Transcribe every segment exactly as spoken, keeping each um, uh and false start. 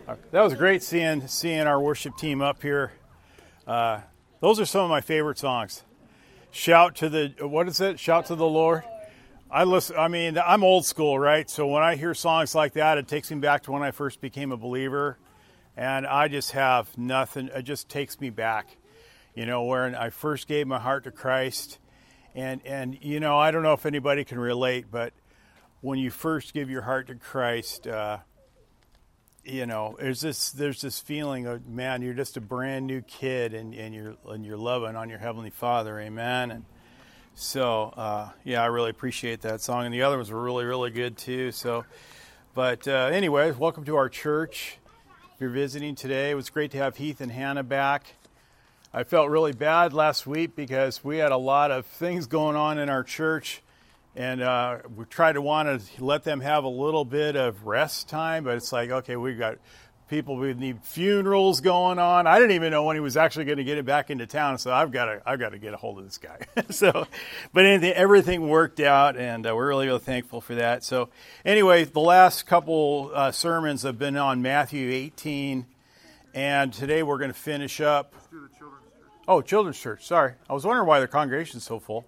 That was great seeing seeing our worship team up here. Uh, those are some of my favorite songs. Shout to the, what is it? Shout to the Lord. I listen. I mean, I'm old school, right? So when I hear songs like that, it takes me back to when I first became a believer, and I just have nothing. It just takes me back, you know, where I first gave my heart to Christ, and and you know, I don't know if anybody can relate, but when you first give your heart to Christ, uh, you know, there's this there's this feeling of, man, you're just a brand new kid, and, and you're and you're loving on your Heavenly Father, amen. And so, uh, yeah, I really appreciate that song, and the other ones were really, really good too. So, but uh, anyway, welcome to our church. If you're visiting today, it was great to have Heath and Hannah back. I felt really bad last week because we had a lot of things going on in our church. And uh, we try to want to let them have a little bit of rest time, but it's like, okay, we've got people, we need funerals going on. I didn't even know when he was actually going to get it back into town, so I've got to, I've got to get a hold of this guy. so, but anything, everything worked out, and uh, we're really, really thankful for that. So, anyway, the last couple uh, sermons have been on Matthew eighteen, and today we're going to finish up. Let's do the children's church. Oh, children's church. Sorry, I was wondering why the congregation's so full.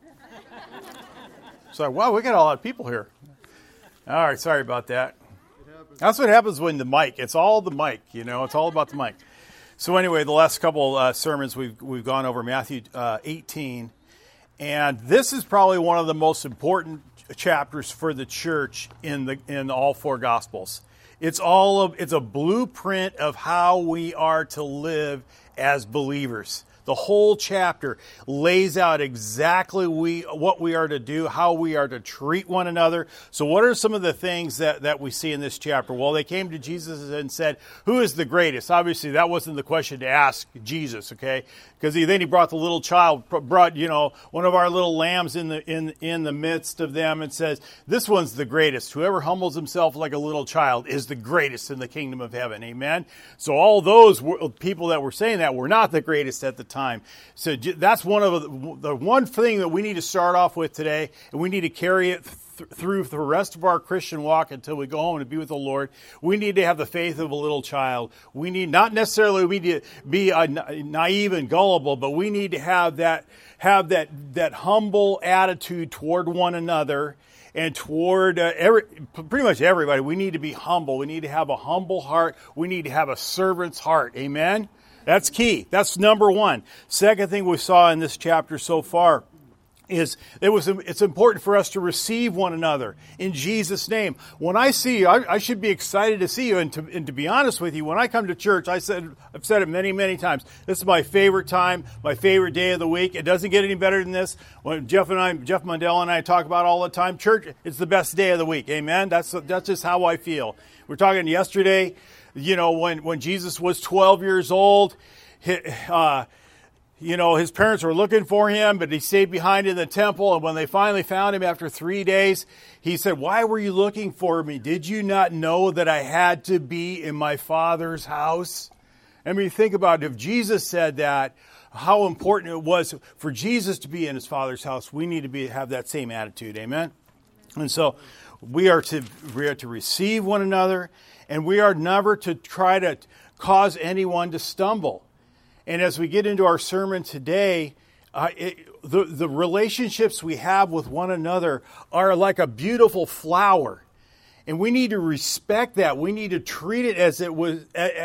So, wow, we got a lot of people here. All right, sorry about that. That's what happens when the mic, it's all the mic, you know, it's all about the mic. So anyway, the last couple uh, sermons we've we've gone over Matthew uh, eighteen, and this is probably one of the most important chapters for the church in the in all four Gospels. It's all of it's a blueprint of how we are to live as believers. The whole chapter lays out exactly we what we are to do, how we are to treat one another. So what are some of the things that, that we see in this chapter? Well, they came to Jesus and said, who is the greatest? Obviously, that wasn't the question to ask Jesus, okay? Because he, then he brought the little child, brought, you know, one of our little lambs in the in in the midst of them and says, this one's the greatest. Whoever humbles himself like a little child is the greatest in the kingdom of heaven, amen? So all those were, people that were saying that were not the greatest at the time. So that's one of the, the one thing that we need to start off with today, and we need to carry it th- through the rest of our Christian walk until we go home to be with the Lord. We need to have the faith of a little child. We need not necessarily we need to be uh, naive and gullible, but we need to have that have that that humble attitude toward one another and toward uh, every, pretty much everybody. We need to be humble. We need to have a humble heart. We need to have a servant's heart. Amen. That's key. That's number one. Second thing we saw in this chapter so far is it was it's important for us to receive one another in Jesus' name. When I see you, I, I should be excited to see you. And to, and to be honest with you, when I come to church, I said I've said it many, many times. This is my favorite time, my favorite day of the week. It doesn't get any better than this. When Jeff and I, Jeff Mundell and I talk about all the time, church, it's the best day of the week. Amen. That's that's just how I feel. We're talking yesterday. You know, when, when Jesus was twelve years old, he, uh, you know, his parents were looking for him, but he stayed behind in the temple. And when they finally found him after three days, he said, why were you looking for me? Did you not know that I had to be in my Father's house? I mean, think about it. If Jesus said that, how important it was for Jesus to be in his Father's house. We need to be have that same attitude. Amen? And so we are to we are to receive one another. And we are never to try to cause anyone to stumble. And as we get into our sermon today, uh, it, the, the relationships we have with one another are like a beautiful flower. And we need to respect that. We need to treat it as it was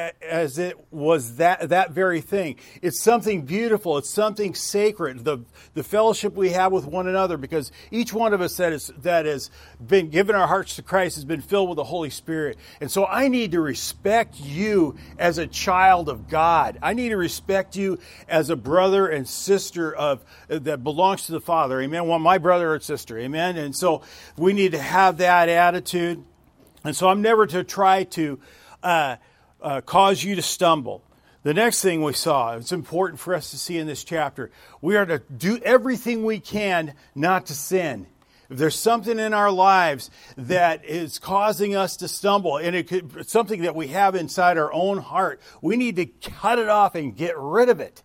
as it was that that very thing. It's something beautiful. It's something sacred. The the fellowship we have with one another, because each one of us that is that has been given our hearts to Christ has been filled with the Holy Spirit. And so I need to respect you as a child of God. I need to respect you as a brother and sister of that belongs to the Father. Amen. Well, my brother or sister. Amen. And so we need to have that attitude. And so I'm never to try to uh, uh, cause you to stumble. The next thing we saw, it's important for us to see in this chapter, we are to do everything we can not to sin. If there's something in our lives that is causing us to stumble, and it could, it's something that we have inside our own heart, we need to cut it off and get rid of it.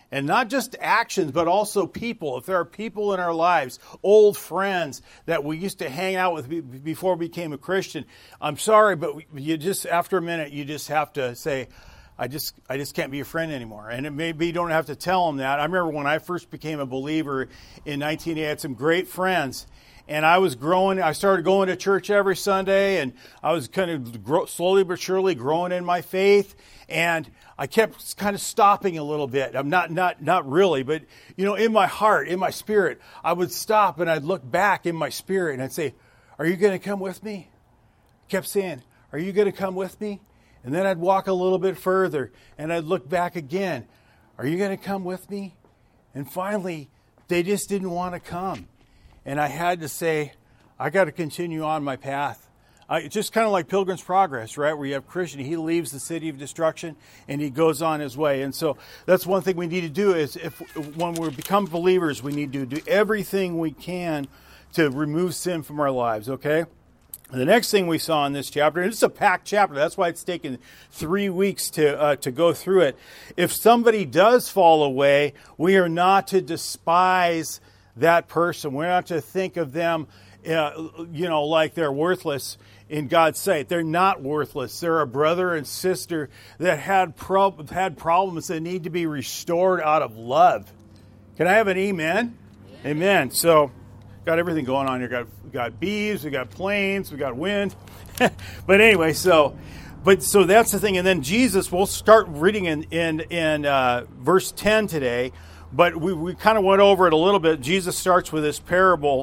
And not just actions, but also people. If there are people in our lives, old friends that we used to hang out with before we became a Christian, I'm sorry, but you just, after a minute, you just have to say, I just I just can't be your friend anymore. And it maybe you don't have to tell them that. I remember when I first became a believer in nineteen eighty, I had some great friends. And I was growing, I started going to church every Sunday, and I was kind of grow, slowly but surely growing in my faith. And I kept kind of stopping a little bit. I'm not, not, not really, but, you know, in my heart, in my spirit, I would stop and I'd look back in my spirit and I'd say, are you going to come with me? I kept saying, are you going to come with me? And then I'd walk a little bit further and I'd look back again. Are you going to come with me? And finally, they just didn't want to come. And I had to say, I got to continue on my path. I, just kind of like Pilgrim's Progress, right? Where you have Christian, he leaves the city of destruction and he goes on his way. And so that's one thing we need to do is if when we become believers, we need to do everything we can to remove sin from our lives, okay? The next thing we saw in this chapter, and it's a packed chapter, that's why it's taken three weeks to uh, to go through it. If somebody does fall away, we are not to despise that person. We're not to think of them, uh, you know, like they're worthless in God's sight. They're not worthless. They're a brother and sister that had pro- had problems that need to be restored out of love. Can I have an amen? Amen. Amen. So, got everything going on here. Got got bees. We got planes. We got wind. But anyway, so, but so that's the thing. And then Jesus, we'll start reading in in in uh, verse ten today. But we, we kind of went over it a little bit. Jesus starts with this parable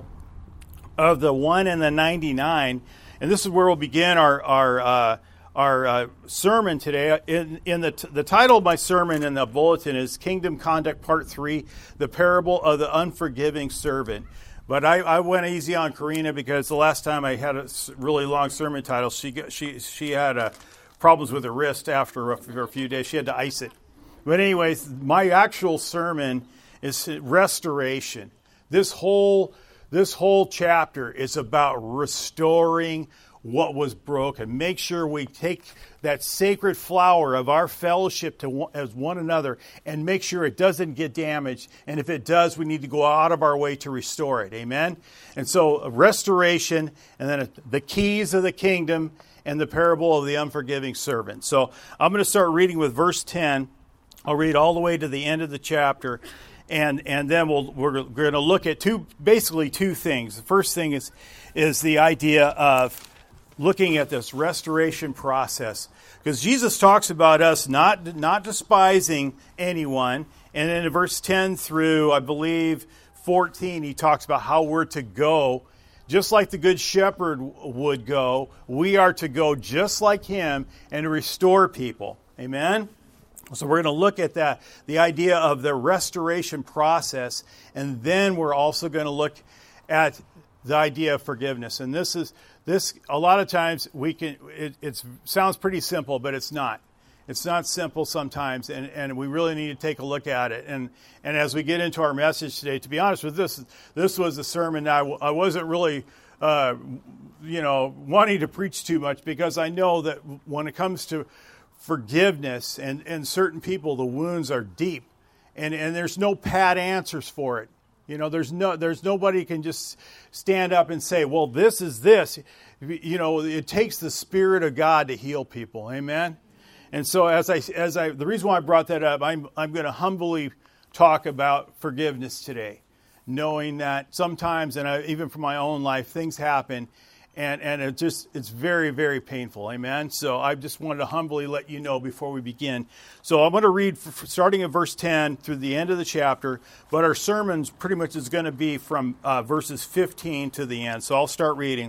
of the one and the ninety-nine. And this is where we'll begin our our uh, our uh, sermon today. In in the t- the title of my sermon in the bulletin is Kingdom Conduct Part Three: The Parable of the Unforgiving Servant. But I, I went easy on Karina because the last time I had a really long sermon title, she got, she she had uh, problems with her wrist after a, for a few days. She had to ice it. But anyways, my actual sermon is restoration. This whole this whole chapter is about restoring what was broken. Make sure we take that sacred flower of our fellowship to as one another and make sure it doesn't get damaged. And if it does, we need to go out of our way to restore it. Amen? And so restoration, and then the keys of the kingdom, and the parable of the unforgiving servant. So I'm going to start reading with verse ten. I'll read all the way to the end of the chapter, and and then we'll, we're going to look at two, basically two things. The first thing is is the idea of looking at this restoration process, because Jesus talks about us not not despising anyone, and then in verse ten through I believe fourteen, he talks about how we're to go. Just like the good shepherd would go, we are to go just like him and restore people. Amen? So we're going to look at that, the idea of the restoration process, and then we're also going to look at the idea of forgiveness. And this is this a lot of times we can it it's, sounds pretty simple, but it's not. It's not simple sometimes, and, and we really need to take a look at it. And and as we get into our message today, to be honest with this, this was a sermon that I, I wasn't really, uh, you know, wanting to preach too much, because I know that when it comes to forgiveness and, and certain people, the wounds are deep, and, and there's no pat answers for it. You know, there's no there's nobody can just stand up and say, well, this is this. You know, it takes the Spirit of God to heal people. Amen. And so as I as I the reason why I brought that up, I'm I'm going to humbly talk about forgiveness today, knowing that sometimes, and I, even from my own life, things happen. And and it just it's very, very painful. Amen. So I just wanted to humbly let you know before we begin. So I'm going to read starting at verse ten through the end of the chapter. But our sermons pretty much is going to be from uh, verses fifteen to the end. So I'll start reading.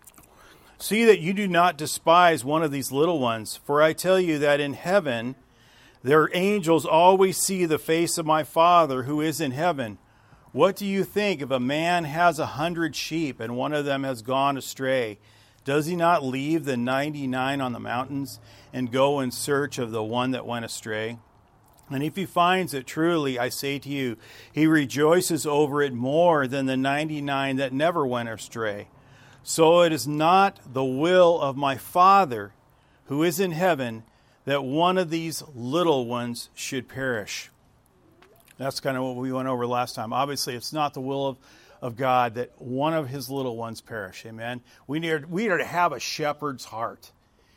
See that you do not despise one of these little ones, for I tell you that in heaven their angels always see the face of my Father who is in heaven. What do you think if a man has a hundred sheep and one of them has gone astray? Does he not leave the ninety-nine on the mountains and go in search of the one that went astray? And if he finds it, truly, I say to you, he rejoices over it more than the ninety-nine that never went astray. So it is not the will of my Father who is in heaven that one of these little ones should perish. That's kind of what we went over last time. Obviously, it's not the will of, of God that one of his little ones perish. Amen. We need, we are to have a shepherd's heart.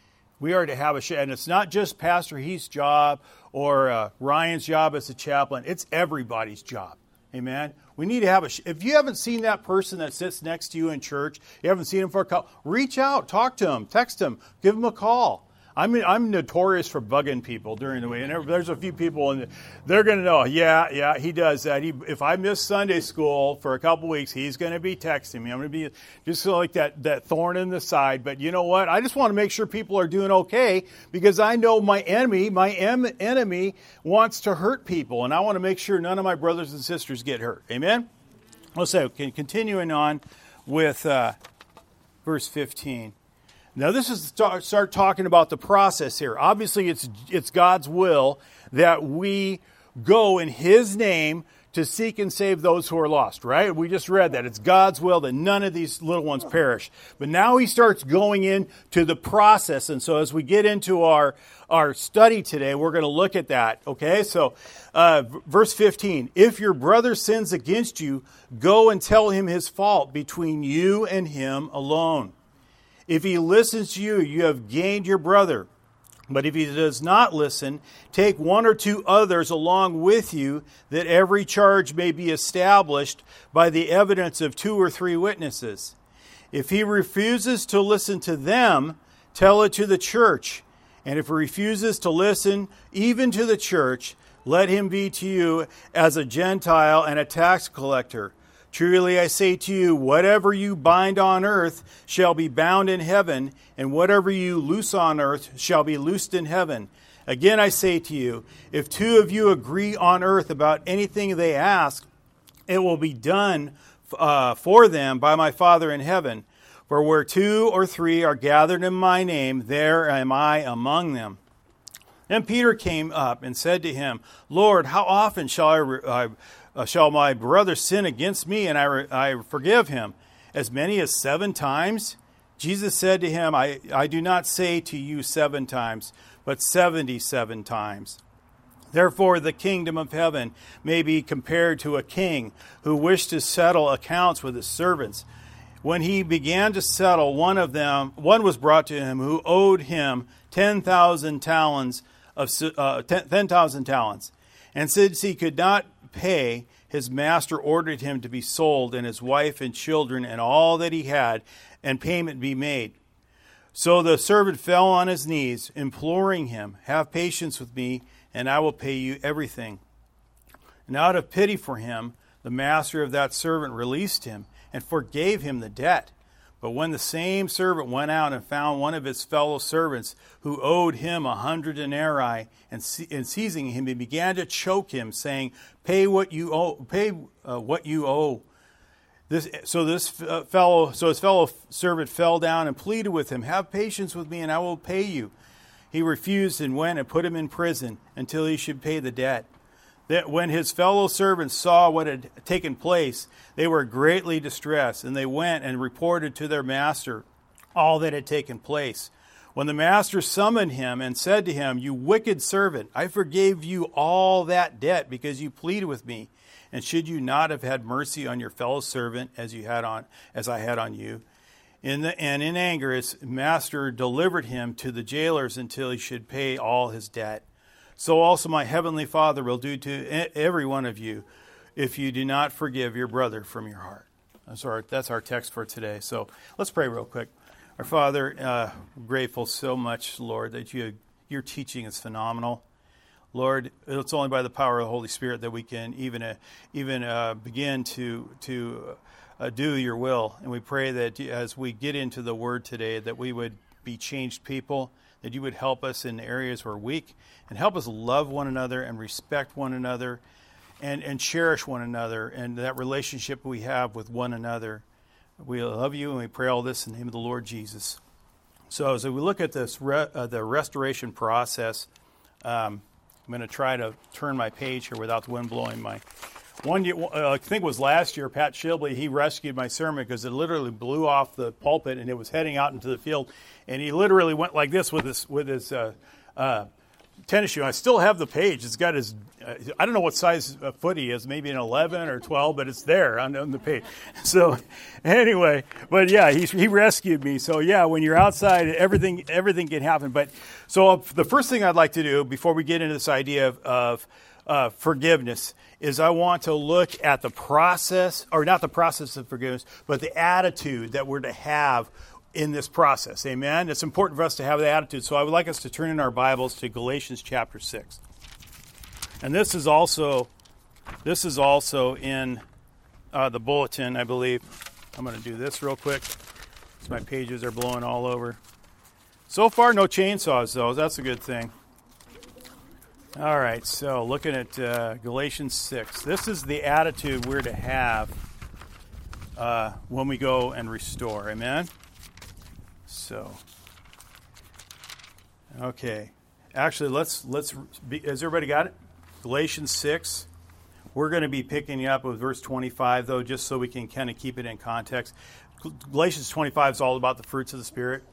We are to have a shepherd. And it's not just Pastor Heath's job or uh, Ryan's job as a chaplain. It's everybody's job. Amen. We need to have a, if you haven't seen that person that sits next to you in church, you haven't seen him for a couple, reach out, talk to him, text him, give him a call. I mean, I'm notorious for bugging people during the week, and there's a few people, and they're going to know, yeah, yeah, he does that. He, if I miss Sunday school for a couple weeks, he's going to be texting me. I'm going to be just like that, that thorn in the side. But you know what? I just want to make sure people are doing okay, because I know my enemy, my em- enemy wants to hurt people, and I want to make sure none of my brothers and sisters get hurt. Amen? Let's say, okay, continuing on with uh, verse fifteen. Now, this is start, start talking about the process here. Obviously, it's it's God's will that we go in His name to seek and save those who are lost, right? We just read that. It's God's will that none of these little ones perish. But now He starts going into the process. And so as we get into our, our study today, we're going to look at that, okay? So uh, verse fifteen, if your brother sins against you, go and tell him his fault between you and him alone. If he listens to you, you have gained your brother. But if he does not listen, take one or two others along with you, that every charge may be established by the evidence of two or three witnesses. If he refuses to listen to them, tell it to the church. And if he refuses to listen even to the church, let him be to you as a Gentile and a tax collector. Truly I say to you, whatever you bind on earth shall be bound in heaven, and whatever you loose on earth shall be loosed in heaven. Again I say to you, if two of you agree on earth about anything they ask, it will be done uh, for them by my Father in heaven. For where two or three are gathered in my name, there am I among them. Then Peter came up and said to him, Lord, how often shall I... Re- uh, Uh, shall my brother sin against me, and I, re- I forgive him? As many as seven times? Jesus said to him, I, I do not say to you seven times, but seventy-seven times. Therefore the kingdom of heaven may be compared to a king who wished to settle accounts with his servants. When he began to settle, one of them, one was brought to him who owed him ten thousand talents of uh, ten thousand talents, and since he could not pay, his master ordered him to be sold, and his wife and children and all that he had, and payment be made. So the servant fell on his knees, imploring him, have patience with me, and I will pay you everything. And out of pity for him, the master of that servant released him and forgave him the debt. But when the same servant went out and found one of his fellow servants who owed him a hundred denarii, and, se- and seizing him, he began to choke him, saying, "Pay what you owe. Pay uh, what you owe." This, so this uh, fellow, so his fellow servant fell down and pleaded with him, "Have patience with me, and I will pay you." He refused and went and put him in prison until he should pay the debt. That when his fellow servants saw what had taken place, they were greatly distressed, and they went and reported to their master all that had taken place. When the master summoned him and said to him, "You wicked servant, I forgave you all that debt because you pleaded with me. And should you not have had mercy on your fellow servant as you had on as I had on you?" In the, and in anger his master delivered him to the jailers until he should pay all his debt. So also my heavenly Father will do to every one of you if you do not forgive your brother from your heart. That's our, that's our text for today. So let's pray real quick. Our Father, uh, we're grateful so much, Lord, that you, your teaching is phenomenal. Lord, it's only by the power of the Holy Spirit that we can even uh, even uh, begin to to uh, do your will. And we pray that as we get into the Word today, that we would be changed people, that you would help us in areas where we're weak, and help us love one another and respect one another and, and cherish one another and that relationship we have with one another. We love you, and we pray all this in the name of the Lord Jesus. So as we look at this, re, uh, the restoration process, um, I'm going to try to turn my page here without the wind blowing my... One, uh, I think it was last year, Pat Shibley, he rescued my sermon because it literally blew off the pulpit and it was heading out into the field. And he literally went like this with his with his uh, uh, tennis shoe. I still have the page. It's got his, uh, I don't know what size uh, foot he is, maybe an eleven or twelve, but it's there on, on the page. So anyway, but yeah, he, he rescued me. So yeah, when you're outside, everything everything can happen. But so uh, the first thing I'd like to do before we get into this idea of, of uh, forgiveness is I want to look at the process, or not the process of forgiveness, but the attitude that we're to have in this process. Amen? It's important for us to have the attitude. So I would like us to turn in our Bibles to Galatians chapter six. And this is also this is also in uh, the bulletin, I believe. I'm going to do this real quick, because my pages are blowing all over. So far, no chainsaws, though. That's a good thing. All right, so looking at uh, Galatians six. This is the attitude we're to have uh, when we go and restore. Amen? So, okay. Actually, let's, let's be, has everybody got it? Galatians six. We're going to be picking up with verse twenty-five, though, just so we can kind of keep it in context. Galatians twenty-five is all about the fruits of the Spirit.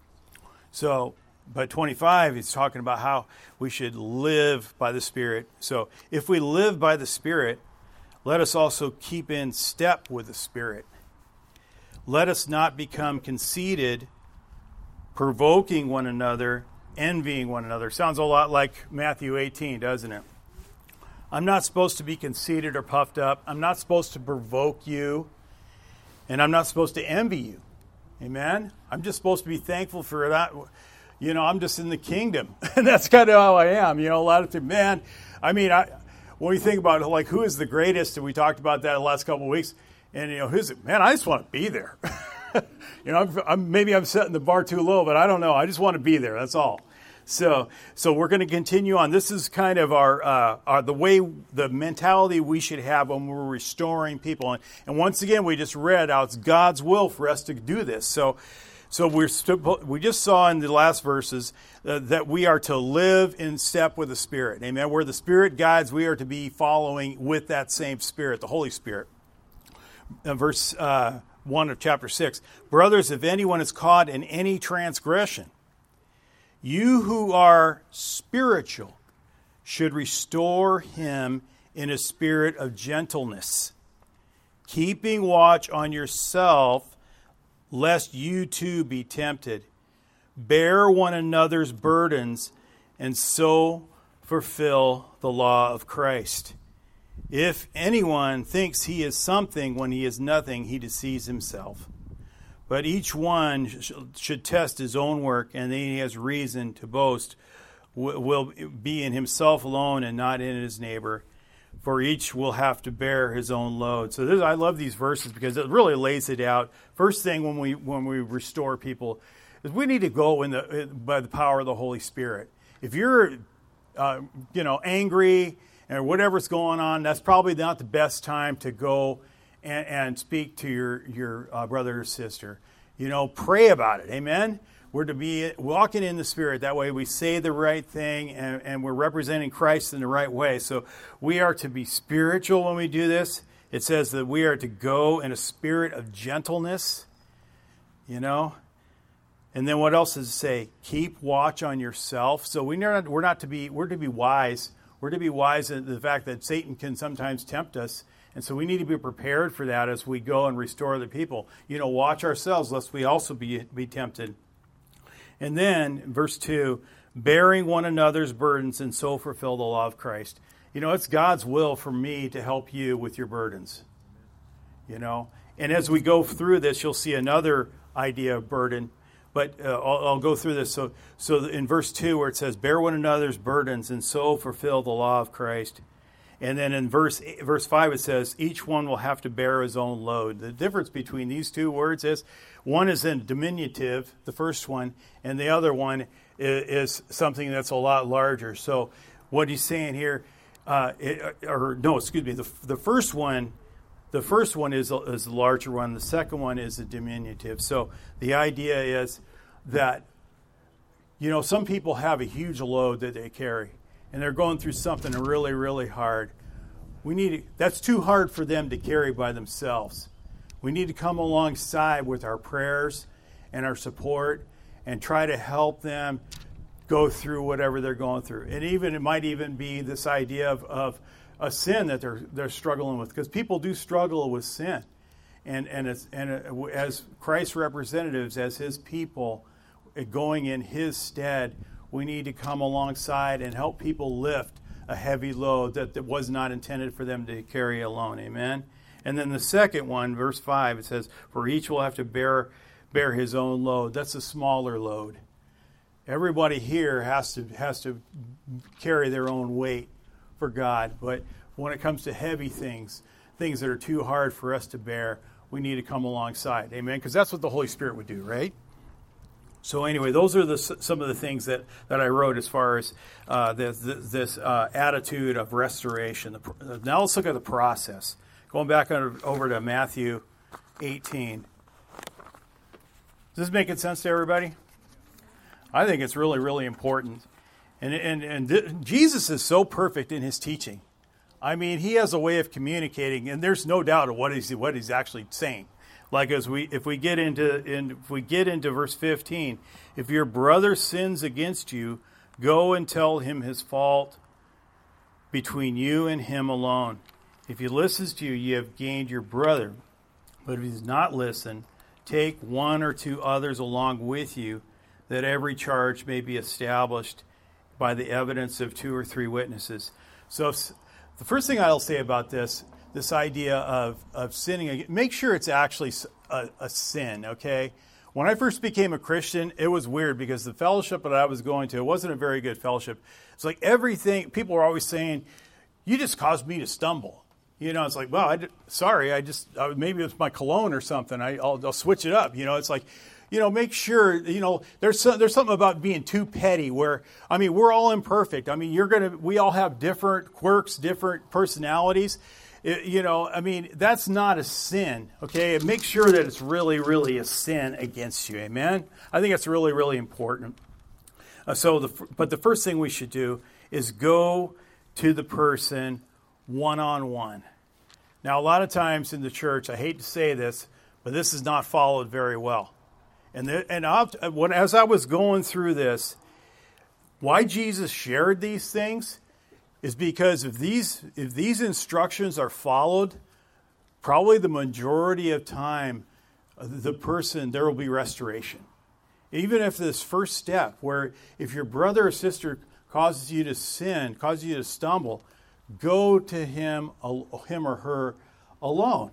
So, but twenty-five is talking about how we should live by the Spirit. So, if we live by the Spirit, let us also keep in step with the Spirit. Let us not become conceited, provoking one another, envying one another. Sounds a lot like Matthew eighteen, doesn't it? I'm not supposed to be conceited or puffed up. I'm not supposed to provoke you. And I'm not supposed to envy you. Amen? I'm just supposed to be thankful for that. You know, I'm just in the kingdom. And that's kind of how I am. You know, a lot of times, man, I mean, I, when we think about, like, who is the greatest, and we talked about that the last couple of weeks, and, you know, who's it? Man, I just want to be there. You know, I'm, I'm, maybe I'm setting the bar too low, but I don't know. I just want to be there. That's all. So, so we're going to continue on. This is kind of our, uh, our the way, the mentality we should have when we're restoring people. And, and once again, we just read how it's God's will for us to do this. So, so we're st- we just saw in the last verses uh, that we are to live in step with the Spirit. Amen. Where the Spirit guides, we are to be following with that same Spirit, the Holy Spirit. Uh, verse uh, one of chapter six. Brothers, if anyone is caught in any transgression, you who are spiritual should restore him in a spirit of gentleness, keeping watch on yourself, lest you too be tempted. Bear one another's burdens, and so fulfill the law of Christ. If anyone thinks he is something when he is nothing, he deceives himself. But each one should test his own work, and then he has reason to boast will be in himself alone and not in his neighbor. For each will have to bear his own load. So this, I love these verses because it really lays it out. First thing when we when we restore people is we need to go in the by the power of the Holy Spirit. If you're uh, you know angry or whatever's going on, that's probably not the best time to go And, and speak to your, your uh, brother or sister. You know, pray about it. Amen? We're to be walking in the Spirit. That way we say the right thing and, and we're representing Christ in the right way. So we are to be spiritual when we do this. It says that we are to go in a spirit of gentleness. You know? And then what else does it say? Keep watch on yourself. So we not, we're not to be, we're to be wise. We're to be wise in the fact that Satan can sometimes tempt us. And so we need to be prepared for that as we go and restore the people. You know, watch ourselves lest we also be, be tempted. And then, verse two, bearing one another's burdens and so fulfill the law of Christ. You know, it's God's will for me to help you with your burdens. You know, and as we go through this, you'll see another idea of burden. But uh, I'll, I'll go through this. So, so in verse two where it says, bear one another's burdens and so fulfill the law of Christ. And then in verse verse five it says, each one will have to bear his own load. The difference between these two words is, one is in diminutive, the first one, and the other one is, is something that's a lot larger. So what he's saying here, uh, it, or no, excuse me, the, the first one, the first one is, is the larger one. The second one is a diminutive. So the idea is that, you know, some people have a huge load that they carry. And they're going through something really, really hard. We need to, that's too hard for them to carry by themselves. We need to come alongside with our prayers and our support and try to help them go through whatever they're going through. And even it might even be this idea of, of a sin that they're they're struggling with, because people do struggle with sin. And and it's, and as Christ's representatives, as his people, going in his stead, we need to come alongside and help people lift a heavy load that, that was not intended for them to carry alone. Amen? And then the second one, verse five, it says, for each will have to bear bear his own load. That's a smaller load. Everybody here has to has to carry their own weight for God. But when it comes to heavy things, things that are too hard for us to bear, we need to come alongside. Amen? Because that's what the Holy Spirit would do, right? So anyway, those are the, some of the things that, that I wrote as far as uh, this, this uh, attitude of restoration. Now let's look at the process. Going back over to Matthew eighteen. Is this making sense to everybody? I think it's really, really important. And, and, and th- Jesus is so perfect in his teaching. I mean, he has a way of communicating, and there's no doubt of what he's, what he's actually saying. Like as we, if we get into, in, if we get into verse fifteen, if your brother sins against you, go and tell him his fault between you and him alone. If he listens to you, you have gained your brother. But if he does not listen, take one or two others along with you, that every charge may be established by the evidence of two or three witnesses. So if, the first thing I'll say about this, this idea of, of sinning, make sure it's actually a, a sin, okay? When I first became a Christian, it was weird because the fellowship that I was going to, it wasn't a very good fellowship. It's like everything, people were always saying, you just caused me to stumble. You know, it's like, well, I did, sorry, I just, uh, maybe it's my cologne or something. I, I'll, I'll switch it up. You know, it's like, you know, make sure, you know, there's some, there's something about being too petty where, I mean, we're all imperfect. I mean, you're going to, we all have different quirks, different personalities. It, you know, I mean, that's not a sin, okay? Make sure that it's really, really a sin against you, amen? I think that's really, really important. Uh, so, the, but the first thing we should do is go to the person one-on-one. Now, a lot of times in the church, I hate to say this, but this is not followed very well. And the, and I'll, when, as I was going through this, why Jesus shared these things is because if these if these instructions are followed, probably the majority of time, the person, there will be restoration. Even if this first step, where if your brother or sister causes you to sin, causes you to stumble, go to him, him or her alone.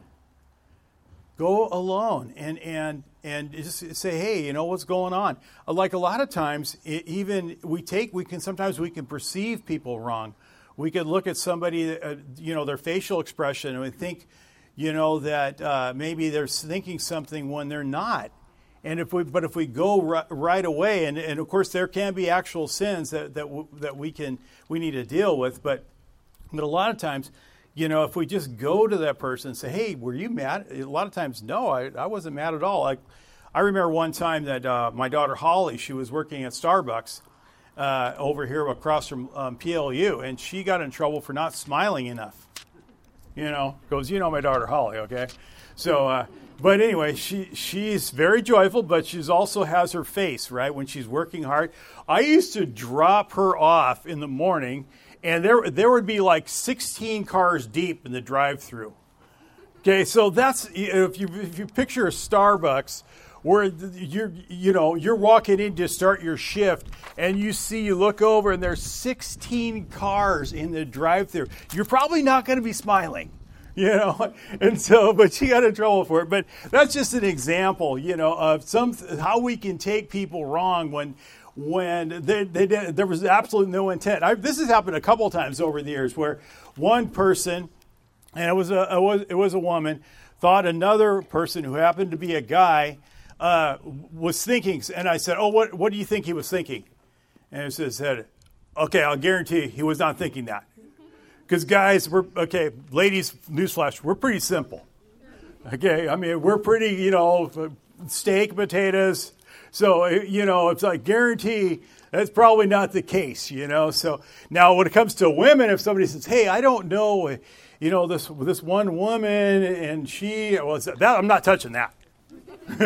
Go alone and and and just say, hey, you know what's going on. Like a lot of times, it, even we take we can sometimes we can perceive people wrong. We could look at somebody, uh, you know, their facial expression, and we think, you know, that uh, maybe they're thinking something when they're not. And if we, but if we go r- right away, and, and of course there can be actual sins that that w- that we can we need to deal with, but but a lot of times, you know, if we just go to that person and say, hey, were you mad? A lot of times, no, I, I wasn't mad at all. Like I remember one time that uh, my daughter Holly, she was working at Starbucks. Uh, over here across from um, P L U, and she got in trouble for not smiling enough. You know, goes, you know my daughter Holly, okay? So, uh, but anyway, she she's very joyful, but she's also has her face, right, when she's working hard. I used to drop her off in the morning, and there there would be like sixteen cars deep in the drive-through. Okay, so that's, if you if you picture a Starbucks, where you're, you know, you're walking in to start your shift, and you see, you look over, and there's sixteen cars in the drive-thru. You're probably not going to be smiling, you know. And so, but she got in trouble for it. But that's just an example, you know, of some how we can take people wrong when when they, they did, there was absolutely no intent. I, this has happened a couple times over the years where one person, and it was a it was, it was a woman, thought another person who happened to be a guy. Uh, was thinking, and I said, oh, what what do you think he was thinking? And he said, okay, I'll guarantee he was not thinking that. Because guys, we're, okay, ladies, newsflash, we're pretty simple. Okay, I mean, we're pretty, you know, steak, potatoes. So, you know, it's like, guarantee that's probably not the case, you know. So now when it comes to women, if somebody says, hey, I don't know, you know, this this one woman, and she was, that, I'm not touching that.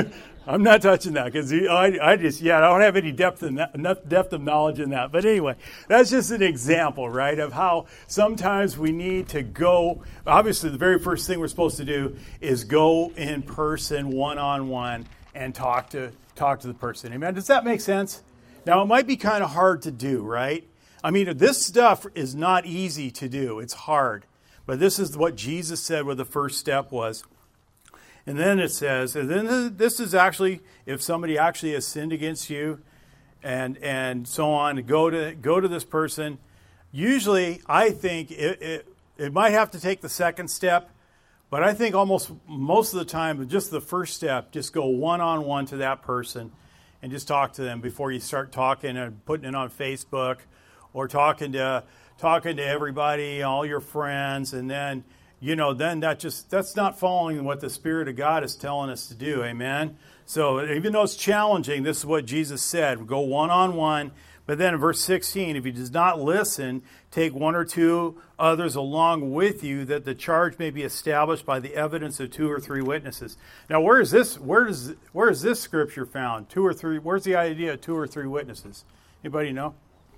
I'm not touching that because I, I just, yeah, I don't have any depth in that, enough depth of knowledge in that. But anyway, that's just an example, right, of how sometimes we need to go. Obviously, the very first thing we're supposed to do is go in person, one-on-one, and talk to talk to the person. Amen? Does that make sense? Now, it might be kind of hard to do, right? I mean, this stuff is not easy to do. It's hard. But this is what Jesus said what the first step was. And then it says, and then this is actually, if somebody actually has sinned against you and and so on, go to go to this person. Usually, I think it, it, it might have to take the second step, but I think almost most of the time, just the first step, just go one-on-one to that person and just talk to them before you start talking and putting it on Facebook or talking to talking to everybody, all your friends, and then you know, then that just, that's not following what the Spirit of God is telling us to do, amen? So even though it's challenging, this is what Jesus said, go one-on-one. But then in verse sixteen, if he does not listen, take one or two others along with you, that the charge may be established by the evidence of two or three witnesses. Now, where is this, where is, where is this scripture found? Two or three, where's the idea of two or three witnesses? Anybody know?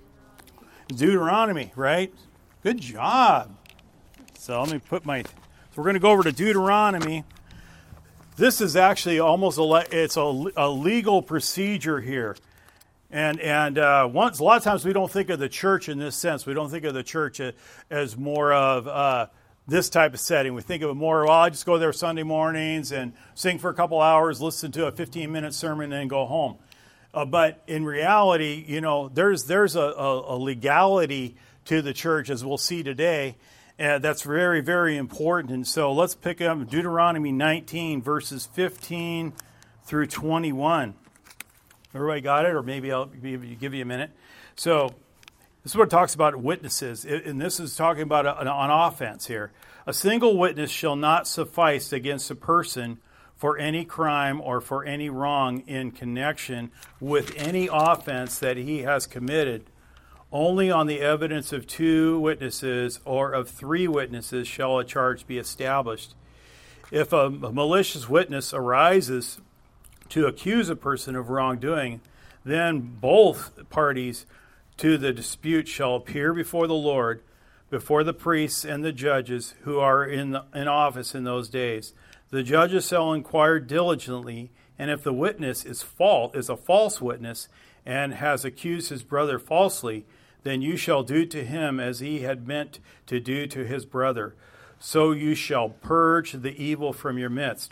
Deuteronomy, right? Good job. So let me put my, so we're going to go over to Deuteronomy. This is actually almost a, it's a, a legal procedure here. And and uh, once, a lot of times we don't think of the church in this sense. We don't think of the church as more of uh, this type of setting. We think of it more, well, I just go there Sunday mornings and sing for a couple hours, listen to a fifteen-minute sermon, and then go home. Uh, but in reality, you know, there's there's a, a, a legality to the church, as we'll see today. Uh, that's very, very important. And so let's pick up Deuteronomy nineteen, verses fifteen through twenty-one. Everybody got it? Or maybe I'll give you a minute. So this is what it talks about witnesses. And this is talking about an, an offense here. A single witness shall not suffice against a person for any crime or for any wrong in connection with any offense that he has committed. Only on the evidence of two witnesses or of three witnesses shall a charge be established. If a malicious witness arises to accuse a person of wrongdoing, then both parties to the dispute shall appear before the Lord, before the priests and the judges who are in, the, in office in those days. The judges shall inquire diligently, and if the witness is false, is a false witness, and has accused his brother falsely, then you shall do to him as he had meant to do to his brother. So you shall purge the evil from your midst.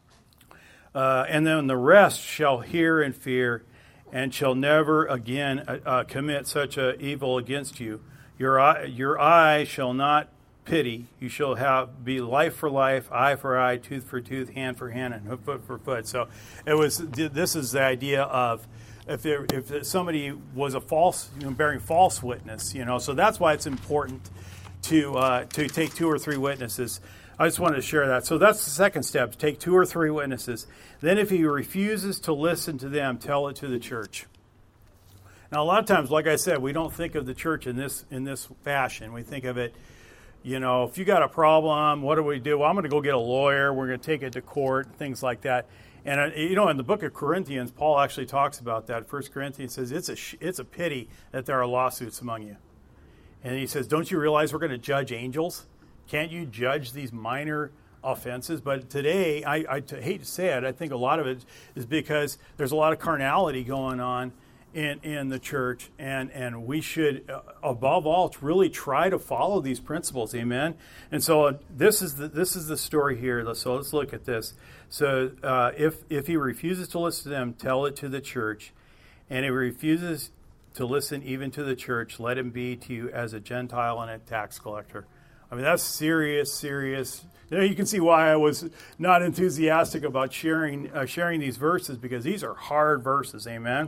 Uh, and then the rest shall hear and fear, and shall never again uh, uh, commit such a evil against you. Your eye, your eye shall not pity. You shall have be life for life, eye for eye, tooth for tooth, hand for hand, and foot for foot. So it was. This is the idea of if there, if somebody was a false, you know, bearing false witness, you know. So that's why it's important to uh, to take two or three witnesses. I just wanted to share that. So that's the second step: take two or three witnesses. Then, if he refuses to listen to them, tell it to the church. Now, a lot of times, like I said, we don't think of the church in this in this fashion. We think of it, you know, if you got a problem, what do we do? Well, I'm going to go get a lawyer. We're going to take it to court, things like that. And, uh, you know, in the book of Corinthians, Paul actually talks about that. First Corinthians says, it's a, sh- it's a pity that there are lawsuits among you. And he says, don't you realize we're going to judge angels? Can't you judge these minor offenses? But today, I, I t- hate to say it, I think a lot of it is because there's a lot of carnality going on in, in the church, and, and we should, uh, above all, really try to follow these principles, amen? And so uh, this is the this is the story here. So let's look at this. So uh, if, if he refuses to listen to them, tell it to the church. And if he refuses to listen even to the church, let him be to you as a Gentile and a tax collector. I mean, that's serious, serious. You know, you can see why I was not enthusiastic about sharing uh, sharing these verses, because these are hard verses, amen?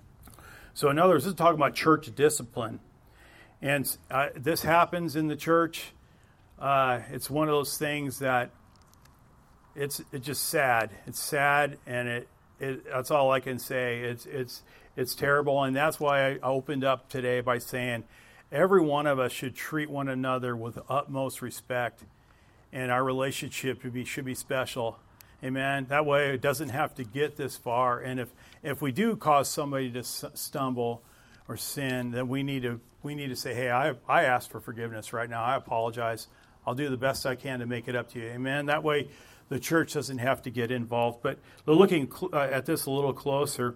So in other words, this is talking about church discipline. And uh, this happens in the church. Uh, it's one of those things that it's it's just sad. It's sad, and it, it that's all I can say. It's it's it's terrible, and that's why I opened up today by saying every one of us should treat one another with utmost respect, and our relationship should be, should be special. Amen. That way it doesn't have to get this far. And if, if we do cause somebody to s- stumble or sin, then we need to we need to say, hey, I I ask for forgiveness right now. I apologize. I'll do the best I can to make it up to you. Amen. That way the church doesn't have to get involved. But looking cl- uh, at this a little closer,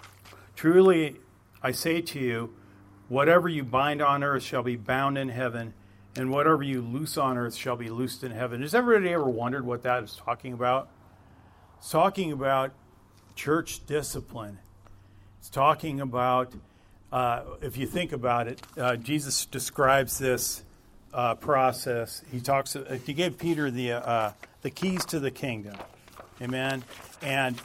truly I say to you, whatever you bind on earth shall be bound in heaven, and whatever you loose on earth shall be loosed in heaven. Has everybody ever wondered what that is talking about? It's talking about church discipline. It's talking about, uh, if you think about it, uh, Jesus describes this uh, process. He talks. Uh, he gave Peter the uh, the keys to the kingdom. Amen. And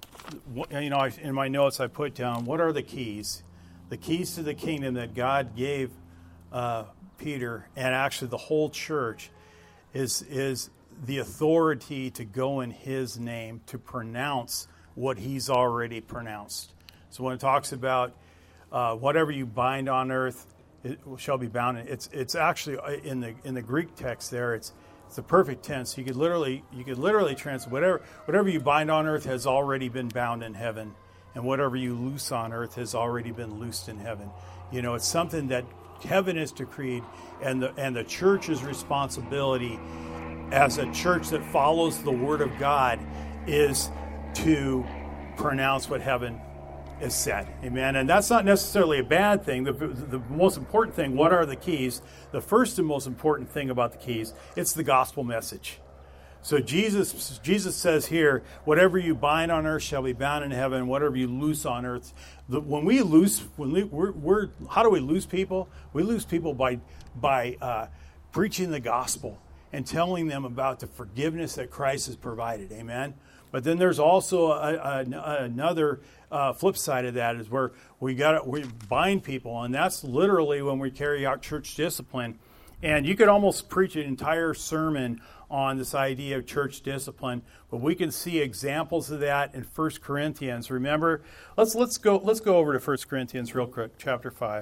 you know, I, in my notes, I put down what are the keys? The keys to the kingdom that God gave uh, Peter, and actually the whole church, is is the authority to go in His name to pronounce what He's already pronounced. So when it talks about uh, whatever you bind on earth, it shall be bound. It's it's actually in the in the Greek text there. It's it's the perfect tense. You could literally you could literally translate whatever whatever you bind on earth has already been bound in heaven, and whatever you loose on earth has already been loosed in heaven. You know, it's something that heaven is decreed, and the and the church's responsibility as a church that follows the Word of God is to pronounce what heaven is said. Amen. And that's not necessarily a bad thing. The, the most important thing, what are the keys? The first and most important thing about the keys, it's the gospel message. So Jesus Jesus says here, whatever you bind on earth shall be bound in heaven, whatever you loose on earth. The, when we loose, when we, we're, we're, how do we lose people? We lose people by, by uh, preaching the gospel and telling them about the forgiveness that Christ has provided. Amen. But then there's also a, a, another uh, flip side of that is where we got we bind people, and that's literally when we carry out church discipline. And you could almost preach an entire sermon on this idea of church discipline, but we can see examples of that in First Corinthians. Remember, let's let's go let's go over to First Corinthians real quick, chapter five.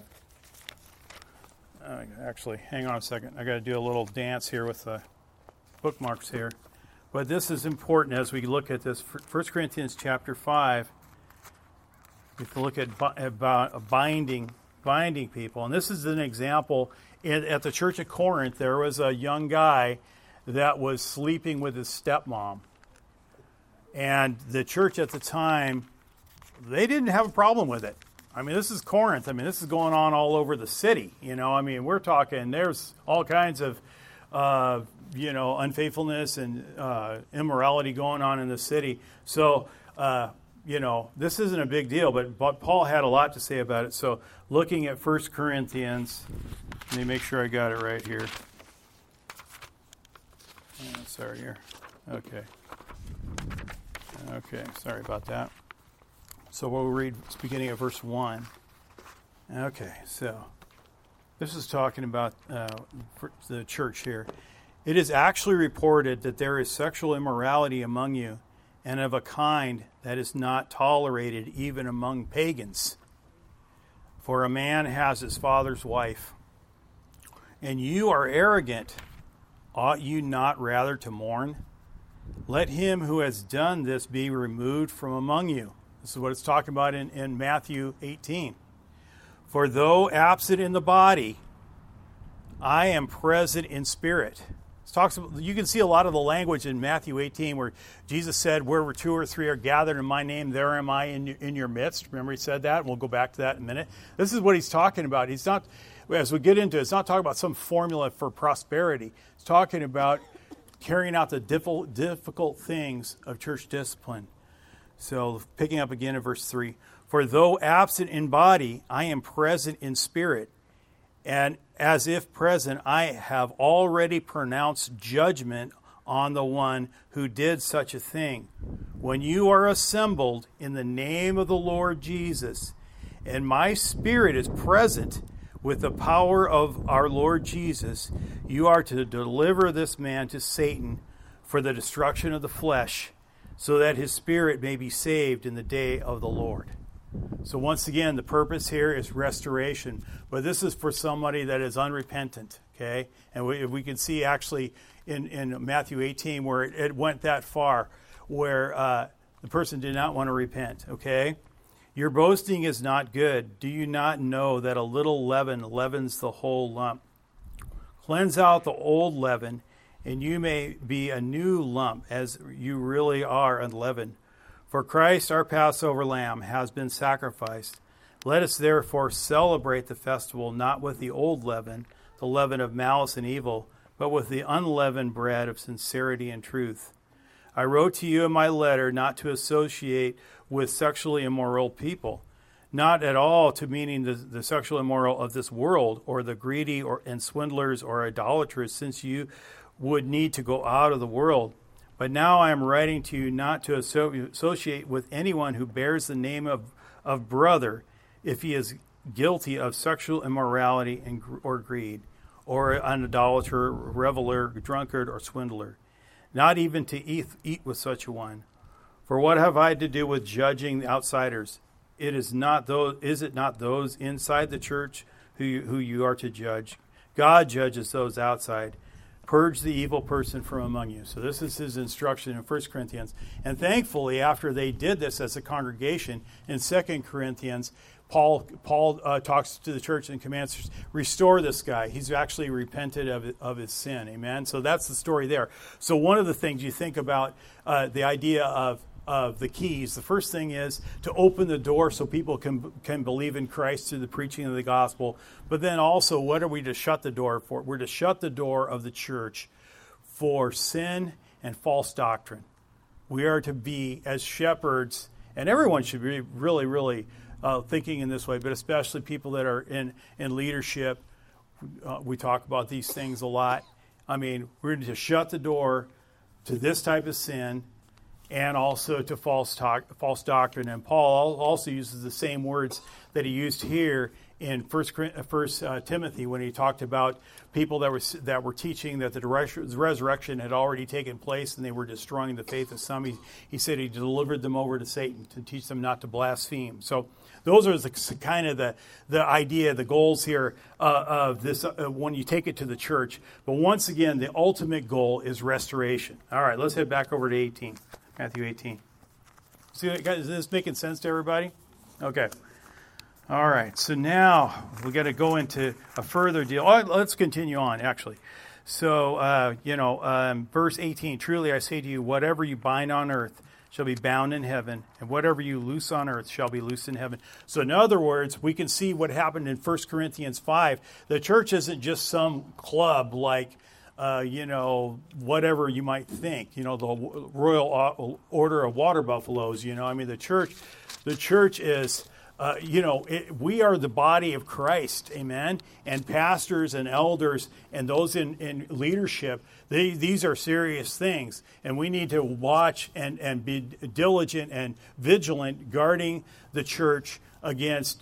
Uh, actually, hang on a second. I got to do a little dance here with the bookmarks here. But this is important as we look at this. First Corinthians chapter five, we have to look at about binding, binding people. And this is an example. In, at the church of Corinth, there was a young guy that was sleeping with his stepmom. And the church at the time, they didn't have a problem with it. I mean, this is Corinth. I mean, this is going on all over the city. You know, I mean, we're talking, there's all kinds of, uh, you know, unfaithfulness and uh, immorality going on in the city. So, uh, you know, this isn't a big deal, but, but Paul had a lot to say about it. So looking at First Corinthians, let me make sure I got it right here. Oh, sorry here. Okay. Okay, sorry about that. So we'll read beginning at verse one. Okay, so this is talking about uh, the church here. It is actually reported that there is sexual immorality among you, and of a kind that is not tolerated even among pagans. For a man has his father's wife, and you are arrogant. Ought you not rather to mourn? Let him who has done this be removed from among you. This is what it's talking about in, in Matthew eighteen. For though absent in the body, I am present in spirit. It talks about, you can see a lot of the language in Matthew eighteen where Jesus said, wherever two or three are gathered in my name, there am I in, in your midst. Remember he said that? We'll go back to that in a minute. This is what he's talking about. He's not, as we get into it, it's not talking about some formula for prosperity. It's talking about carrying out the difficult things of church discipline. So picking up again in verse three. For though absent in body, I am present in spirit. And as if present, I have already pronounced judgment on the one who did such a thing. When you are assembled in the name of the Lord Jesus, and my spirit is present with the power of our Lord Jesus, you are to deliver this man to Satan for the destruction of the flesh, so that his spirit may be saved in the day of the Lord. So once again, the purpose here is restoration, but this is for somebody that is unrepentant, okay? And we, we can see actually in, in Matthew eighteen where it, it went that far, where uh, the person did not want to repent, okay? Your boasting is not good. Do you not know that a little leaven leavens the whole lump? Cleanse out the old leaven, and you may be a new lump, as you really are unleavened. For Christ, our Passover lamb, has been sacrificed. Let us therefore celebrate the festival not with the old leaven, the leaven of malice and evil, but with the unleavened bread of sincerity and truth. I wrote to you in my letter not to associate with sexually immoral people, not at all to meaning the, the sexual immoral of this world, or the greedy or and swindlers or idolaters, since you would need to go out of the world. But now I am writing to you not to associate with anyone who bears the name of, of brother, if he is guilty of sexual immorality and, or greed, or an idolater, reveler, drunkard, or swindler, not even to eat, eat with such a one. For what have I to do with judging the outsiders? It is not those, is it not those inside the church who you, who you are to judge? God judges those outside. Purge the evil person from among you. So this is his instruction in First Corinthians. And thankfully, after they did this as a congregation, in Second Corinthians, Paul Paul uh, talks to the church and commands, restore this guy. He's actually repented of of his sin. Amen? So that's the story there. So one of the things you think about, uh, the idea of of the keys, the first thing is to open the door so people can can believe in Christ through the preaching of the gospel. But then also, what are we to shut the door for? We're to shut the door of the church for sin and false doctrine. We are to be, as shepherds, and everyone should be really, really uh, thinking in this way, but especially people that are in, in leadership. Uh, we talk about these things a lot. I mean, we're to shut the door to this type of sin, and also to false talk, false doctrine. And Paul also uses the same words that he used here in First, First uh, Timothy when he talked about people that were that were teaching that the resurrection had already taken place and they were destroying the faith of some. He, he said he delivered them over to Satan to teach them not to blaspheme. So those are the kind of the the idea, the goals here uh, of this uh, when you take it to the church. But once again, the ultimate goal is restoration. All right, let's head back over to eighteen. Matthew eighteen. See, guys, is this making sense to everybody? Okay. All right. So now we got to go into a further deal. Oh, let's continue on, actually. So, uh, you know, um, verse eighteen, truly I say to you, whatever you bind on earth shall be bound in heaven, and whatever you loose on earth shall be loosed in heaven. So in other words, we can see what happened in First Corinthians five. The church isn't just some club like, Uh, you know, whatever you might think, you know, the Royal Order of Water Buffaloes, you know, I mean, the church, the church is, uh, you know, it, we are the body of Christ, amen, and pastors and elders and those in, in leadership, they, these are serious things, and we need to watch and, and be diligent and vigilant guarding the church against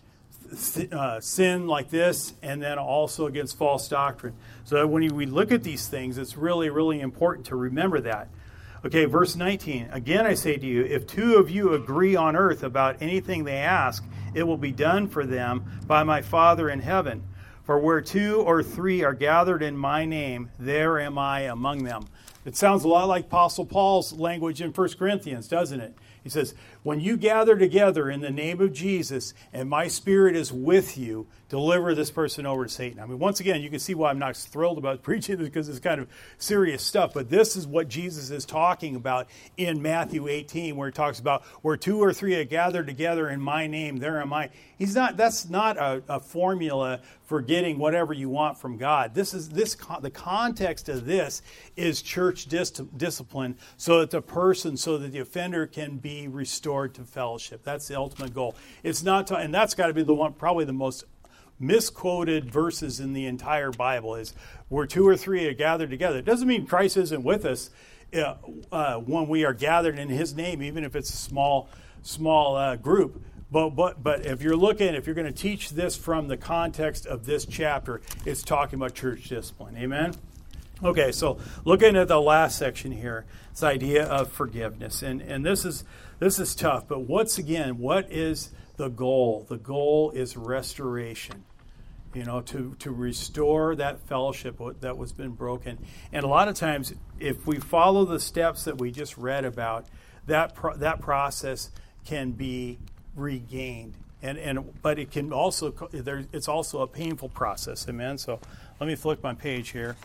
Uh, sin like this, and then also against false doctrine. So when you, we look at these things, it's really, really important to remember that. Okay, verse nineteen. Again, I say to you, if two of you agree on earth about anything they ask, it will be done for them by my Father in heaven. For where two or three are gathered in my name, there am I among them. It sounds a lot like Apostle Paul's language in First Corinthians, doesn't it? He says, when you gather together in the name of Jesus and my Spirit is with you, deliver this person over to Satan. I mean, once again, you can see why I'm not thrilled about preaching this, because it's kind of serious stuff. But this is what Jesus is talking about in Matthew eighteen, where he talks about where two or three are gathered together in my name, there am I. He's not. That's not a, a formula for getting whatever you want from God. This is this. The context of this is church dis- discipline, so that the person, so that the offender can be restored to fellowship. That's the ultimate goal. It's not, to, and that's got to be the one, probably the most misquoted verses in the entire Bible, is where two or three are gathered together. It doesn't mean Christ isn't with us uh, uh, when we are gathered in His name, even if it's a small, small uh, group. But but but if you're looking, if you're going to teach this from the context of this chapter, it's talking about church discipline. Amen? Okay, so looking at the last section here, this idea of forgiveness. And and this is this is tough, but once again, what is the goal? The goal is restoration. You know, to, to restore that fellowship that was been broken. And a lot of times, if we follow the steps that we just read about, that pro- that process can be regained. And and but it can also there it's also a painful process, amen. So let me flip my page here.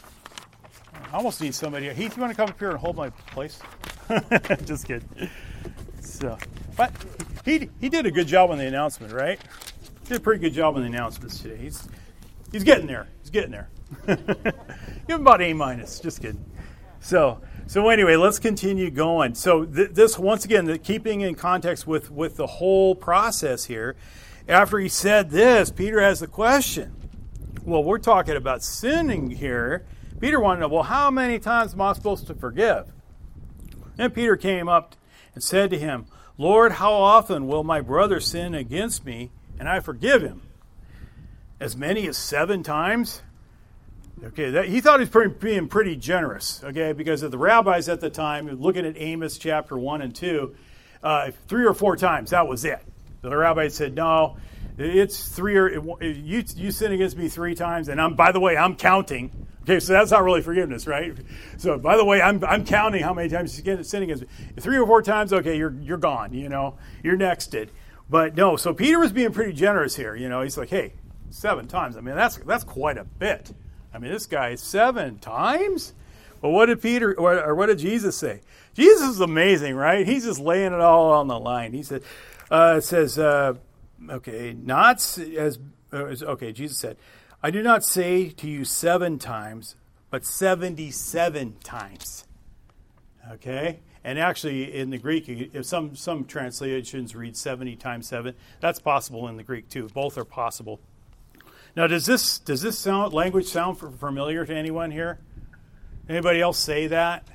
I almost need somebody. Heath, you want to come up here and hold my place? Just kidding. So, but he he did a good job on the announcement, right? He did a pretty good job on the announcements today. He's he's getting there. He's getting there. Give him about A minus. Just kidding. So. So anyway, let's continue going. So th- this, once again, the, keeping in context with, with the whole process here, after he said this, Peter has the question. Well, we're talking about sinning here. Peter wanted to know, well, how many times am I supposed to forgive? And Peter came up and said to him, Lord, how often will my brother sin against me and I forgive him? As many as seven times? Okay, that, he thought he was pretty, being pretty generous, okay, because of the rabbis at the time, looking at Amos chapter one and two, uh, three or four times, that was it. The rabbis said, no, it's three or, you, you sin against me three times, and I'm, by the way, I'm counting. Okay, so that's not really forgiveness, right? So, by the way, I'm I'm counting how many times you sin against me. Three or four times, okay, you're you're gone, you know, you're nexted. But no, so Peter was being pretty generous here, you know, he's like, hey, seven times, I mean, that's that's quite a bit. I mean, this guy seven times? But what did Peter, or, or what did Jesus say? Jesus is amazing, right? He's just laying it all on the line. He said, uh, it says, uh, okay, not as, okay, Jesus said, I do not say to you seven times, but seventy-seven times. Okay? And actually, in the Greek, if some, some translations read seventy times seven, that's possible in the Greek too. Both are possible. Now, does this does this sound, language sound familiar to anyone here? Anybody else say that?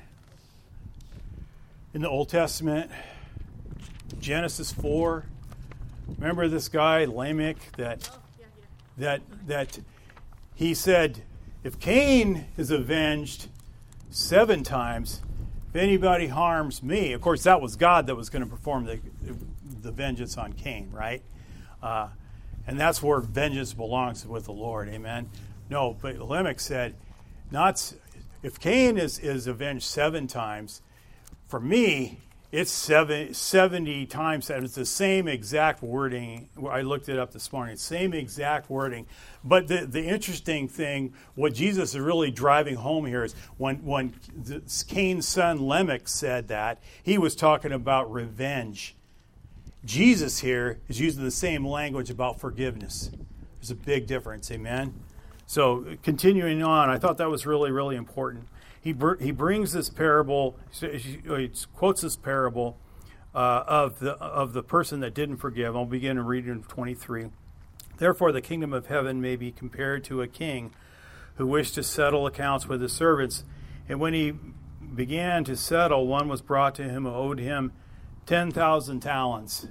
In the Old Testament, Genesis four, remember this guy Lamech that oh, yeah, yeah. that that he said, if Cain is avenged seven times, if anybody harms me, of course that was God that was going to perform the the vengeance on Cain, right? Uh, And that's where vengeance belongs with the Lord, amen? No, but Lamech said, not if Cain is, is avenged seven times, for me, it's seven, seventy times. And it's the same exact wording. I looked it up this morning. Same exact wording. But the, the interesting thing, what Jesus is really driving home here is when, when Cain's son Lamech said that, he was talking about revenge. Jesus here is using the same language about forgiveness. There's a big difference, amen? So continuing on, I thought that was really, really important. He br- he brings this parable, he quotes this parable uh, of the of the person that didn't forgive. I'll begin to read in twenty-three. Therefore, the kingdom of heaven may be compared to a king who wished to settle accounts with his servants. And when he began to settle, one was brought to him who owed him ten thousand talents.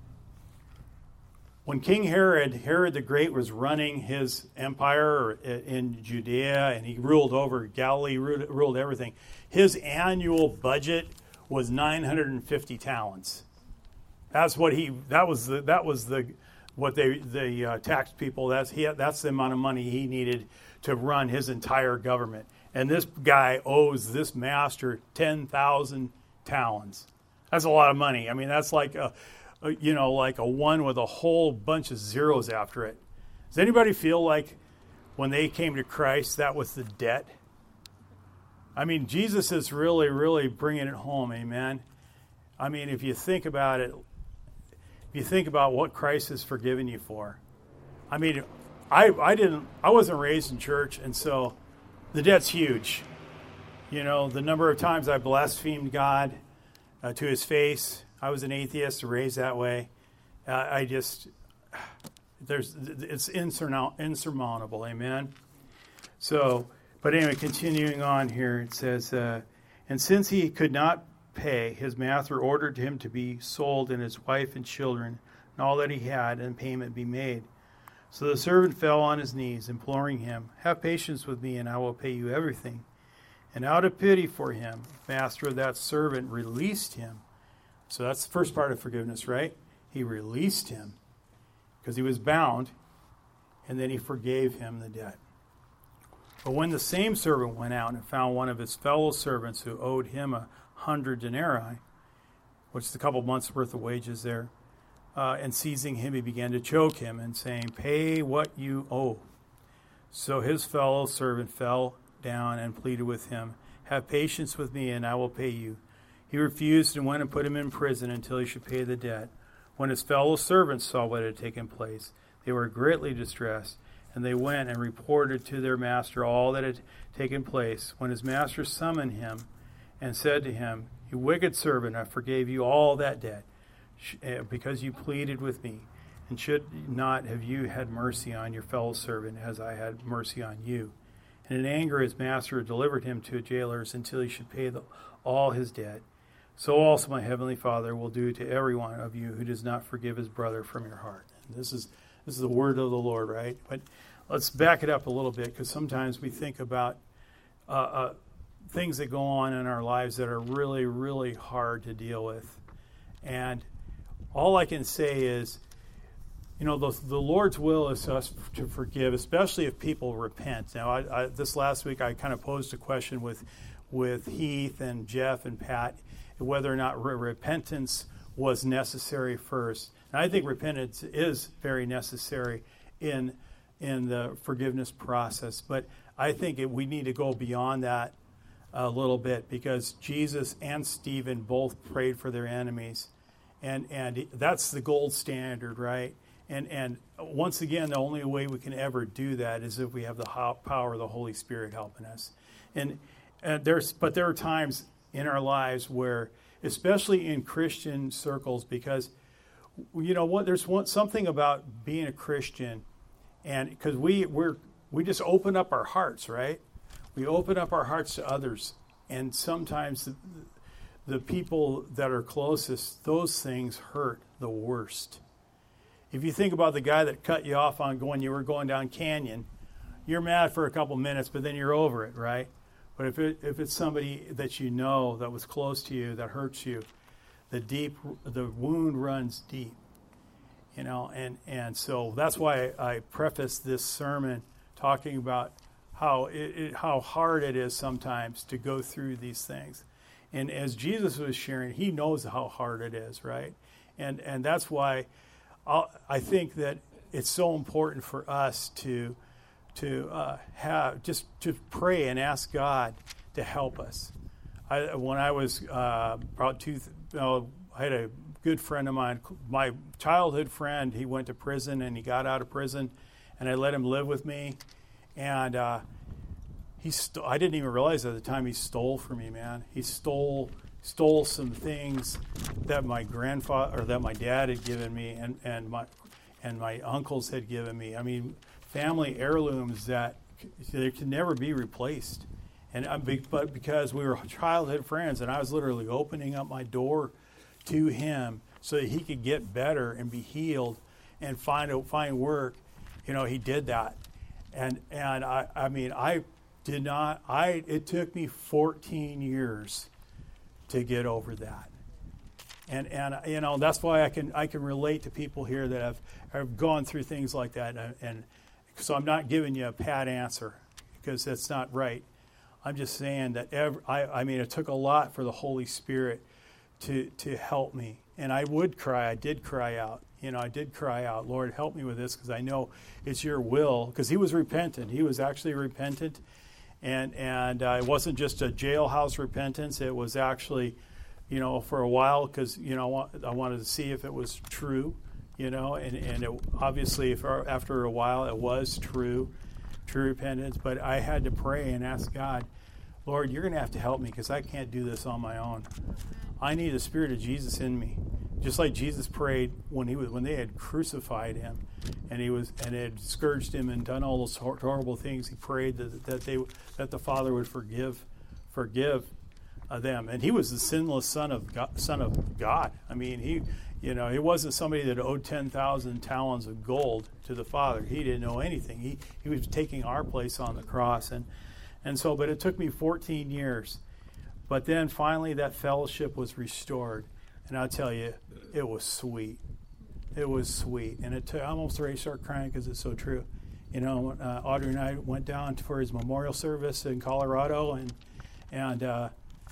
When King Herod, Herod the Great, was running his empire in Judea, and he ruled over Galilee, ruled everything, his annual budget was nine hundred fifty talents. That's what he. That was the. That was the. What they the uh, taxed people. That's he. That's the amount of money he needed to run his entire government. And this guy owes this master ten thousand talents. That's a lot of money. I mean, that's like a, a, you know, like a one with a whole bunch of zeros after it. Does anybody feel like when they came to Christ, that was the debt? I mean, Jesus is really, really bringing it home, amen? I mean, if you think about it, if you think about what Christ has forgiven you for. I mean, I, I didn't, I wasn't raised in church, and so the debt's huge. You know, the number of times I blasphemed God Uh, to his face. I was an atheist, raised that way. Uh, I just, there's, it's insurmount, insurmountable, amen? So, but anyway, continuing on here, it says, uh, and since he could not pay, his master ordered him to be sold and his wife and children and all that he had, and payment be made. So the servant fell on his knees, imploring him, have patience with me and I will pay you everything. And out of pity for him, the master of that servant released him. So that's the first part of forgiveness, right? He released him because he was bound, and then he forgave him the debt. But when the same servant went out and found one of his fellow servants who owed him a hundred denarii, which is a couple months' worth of wages there. Uh, and seizing him, he began to choke him and saying, "Pay what you owe." So his fellow servant fell down and pleaded with him, "Have patience with me, and I will pay you." He refused and went and put him in prison until he should pay the debt. When his fellow servants saw what had taken place, they were greatly distressed, and they went and reported to their master all that had taken place. When his master summoned him and said to him, "You wicked servant, I forgave you all that debt, because you pleaded with me. And should not have you had mercy on your fellow servant as I had mercy on you?" And in anger his master delivered him to jailers until he should pay the, all his debt. So also my heavenly Father will do to every one of you who does not forgive his brother from your heart. And this is this is the word of the Lord, right? But let's back it up a little bit, because sometimes we think about uh, uh, things that go on in our lives that are really, really hard to deal with. And all I can say is, you know, the, the Lord's will is us to forgive, especially if people repent. Now, I, I, this last week I kind of posed a question with with Heath and Jeff and Pat, whether or not re- repentance was necessary first. And I think repentance is very necessary in in the forgiveness process. But I think it, we need to go beyond that a little bit, because Jesus and Stephen both prayed for their enemies. And and that's the gold standard, right? And and once again, the only way we can ever do that is if we have the power of the Holy Spirit helping us. And, and there's but there are times in our lives where, especially in Christian circles, because you know what, there's one, something about being a Christian, and because we we're we just open up our hearts, right? We open up our hearts to others, and sometimes the, the people that are closest, those things hurt the worst. If you think about the guy that cut you off on when you were going down Canyon, you're mad for a couple minutes, but then you're over it, right? But if it, if it's somebody that you know that was close to you that hurts you, the deep the wound runs deep, you know. And, and so that's why I, I prefaced this sermon talking about how it, it, how hard it is sometimes to go through these things. And as Jesus was sharing, he knows how hard it is, right? And and that's why I'll, I think that it's so important for us to to uh, have just to pray and ask God to help us. I, when I was uh, about two, you know, I had a good friend of mine, my childhood friend. He went to prison and he got out of prison, and I let him live with me. And uh, he, st- I didn't even realize at the time he stole from me, man. He stole stole some things that my grandfather or that my dad had given me, and, and my and my uncles had given me. I mean, family heirlooms that they can never be replaced. And I'm be- but because we were childhood friends, and I was literally opening up my door to him so that he could get better and be healed and find a, find work, you know, he did that. And and I, I mean, I did not, I it took me fourteen years to get over that. And and you know, that's why I can I can relate to people here that have, have gone through things like that. And, and so I'm not giving you a pat answer, because that's not right. I'm just saying that every, I, I mean, it took a lot for the Holy Spirit to to help me. And I would cry. I did cry out. You know, I did cry out, "Lord, help me with this, because I know it's your will." Because he was repentant. He was actually repentant. And and uh, it wasn't just a jailhouse repentance. It was actually, you know, for a while, because, you know, I wanted to see if it was true, you know. And, and it, obviously, if, after a while, it was true, true repentance. But I had to pray and ask God, "Lord, you're going to have to help me, because I can't do this on my own. I need the Spirit of Jesus in me." Just like Jesus prayed when he was when they had crucified him, and he was and had scourged him and done all those horrible things. He prayed that that they that the Father would forgive forgive uh, them. And he was the sinless son of God, son of God. I mean, he you know he wasn't somebody that owed ten thousand talents of gold to the Father. He didn't know anything. He he was taking our place on the cross, and and so. But it took me fourteen years. But then finally, that fellowship was restored. And I'll tell you, it was sweet. It was sweet. And it took, I'm almost ready to start crying because it's so true. You know, uh, Audrey and I went down for his memorial service in Colorado, and and uh,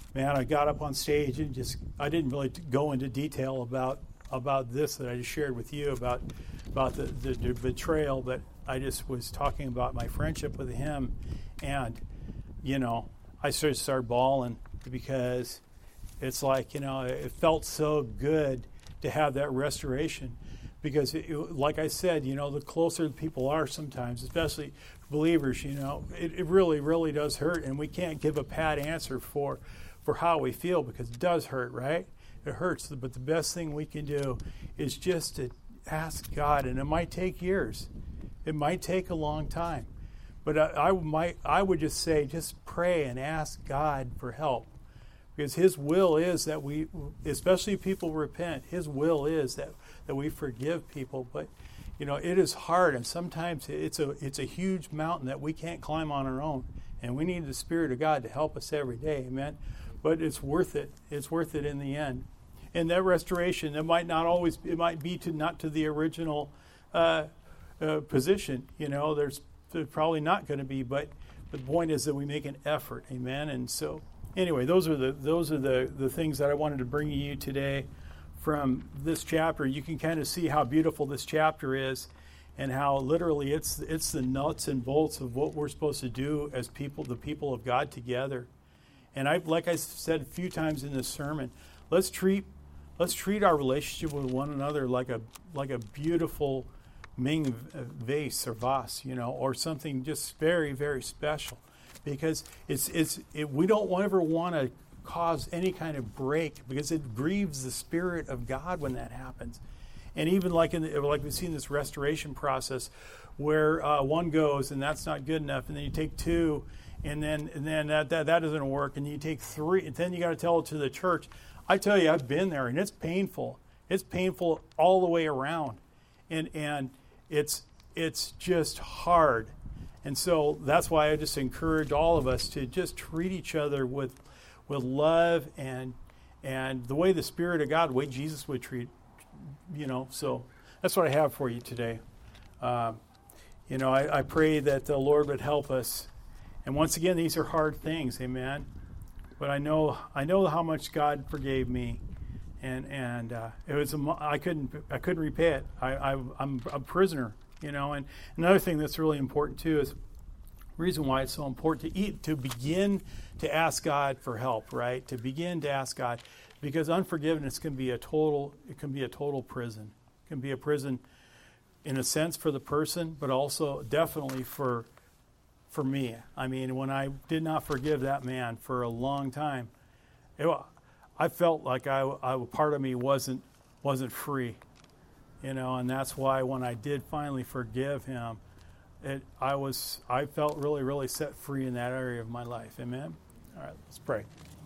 man, I got up on stage and just, I didn't really go into detail about about this that I just shared with you about about the, the, the betrayal, but I just was talking about my friendship with him, and, you know, I started started bawling because it's like, you know, it felt so good to have that restoration. Because, it, like I said, you know, the closer people are sometimes, especially believers, you know, it, it really, really does hurt. And we can't give a pat answer for, for how we feel, because it does hurt, right? It hurts. But the best thing we can do is just to ask God. And it might take years. It might take a long time. But I, I, might, I would just say, just pray and ask God for help. Because his will is that we, especially if people repent, his will is that, that we forgive people. But, you know, it is hard, and sometimes it's a it's a huge mountain that we can't climb on our own. And we need the Spirit of God to help us every day, amen? But it's worth it. It's worth it in the end. And that restoration, it might not always, it might be to not to the original uh, uh, position. You know, there's, there's probably not going to be, but, but the point is that we make an effort, amen? And so... Anyway, those are the those are the, the things that I wanted to bring you today from this chapter. You can kind of see how beautiful this chapter is, and how literally it's it's the nuts and bolts of what we're supposed to do as people, the people of God together. And I, like I said a few times in this sermon, let's treat let's treat our relationship with one another like a like a beautiful Ming vase or vase, you know, or something just very, very special. Because it's it's it, we don't ever want to cause any kind of break, because it grieves the Spirit of God when that happens. And even like in the, like we've seen this restoration process, where uh, one goes and that's not good enough, and then you take two, and then and then that that, that doesn't work, and you take three, and then you got to tell it to the church. I tell you, I've been there, and it's painful. It's painful all the way around, and and it's it's just hard. And so that's why I just encourage all of us to just treat each other with with love and and the way the Spirit of God, the way Jesus would treat, you know. So that's what I have for you today. Um, you know, I, I pray that the Lord would help us. And once again, these are hard things, amen. But I know I know how much God forgave me, and and uh, it was a, I couldn't I couldn't repay it. I, I I'm a prisoner. You know, and another thing that's really important too is the reason why it's so important to eat, to begin to ask God for help, right? To begin to ask God, because unforgiveness can be a total, it can be a total prison. It can be a prison in a sense for the person, but also definitely for for me. I mean, when I did not forgive that man for a long time, it, I felt like I, I part of me wasn't wasn't free. You know, and that's why when I did finally forgive him, it I was I felt really, really set free in that area of my life. Amen? All right, let's pray.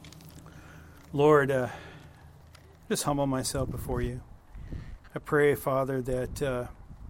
Lord, uh, just humble myself before you. I pray, Father, that uh,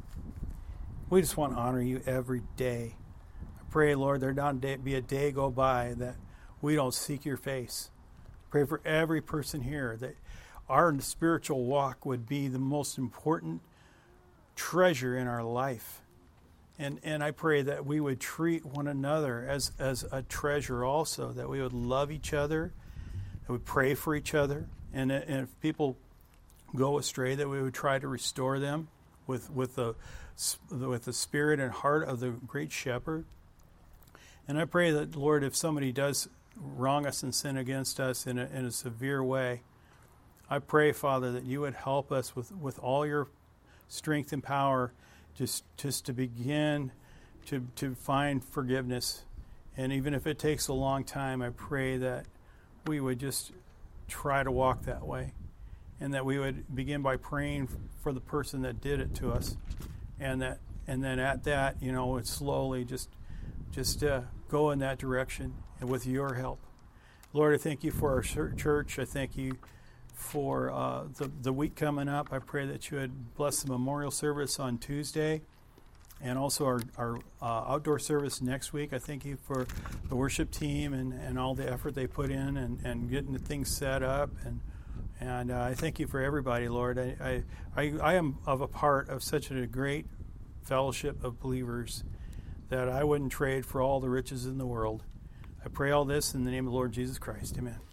we just want to honor you every day. I pray, Lord, there not be a day go by that we don't seek your face. I pray for every person here that our spiritual walk would be the most important treasure in our life. And and I pray that we would treat one another as, as a treasure also, that we would love each other, that we pray for each other, and, and if people go astray, that we would try to restore them with, with, the, with the spirit and heart of the great shepherd. And I pray that, Lord, if somebody does wrong us and sin against us in a, in a severe way, I pray, Father, that you would help us with, with all your strength and power just just to begin to, to find forgiveness. And even if it takes a long time, I pray that we would just try to walk that way, and that we would begin by praying for the person that did it to us, and that and then at that, you know, it's slowly just just uh, go in that direction, and with your help. Lord, I thank you for our church. I thank you for uh, the, the week coming up. I pray that you would bless the memorial service on Tuesday, and also our, our uh, outdoor service next week. I thank you for the worship team and, and all the effort they put in, and, and getting the things set up. And and uh, I thank you for everybody, Lord. I, I, I, I am of a part of such a great fellowship of believers that I wouldn't trade for all the riches in the world. I pray all this in the name of the Lord Jesus Christ. Amen.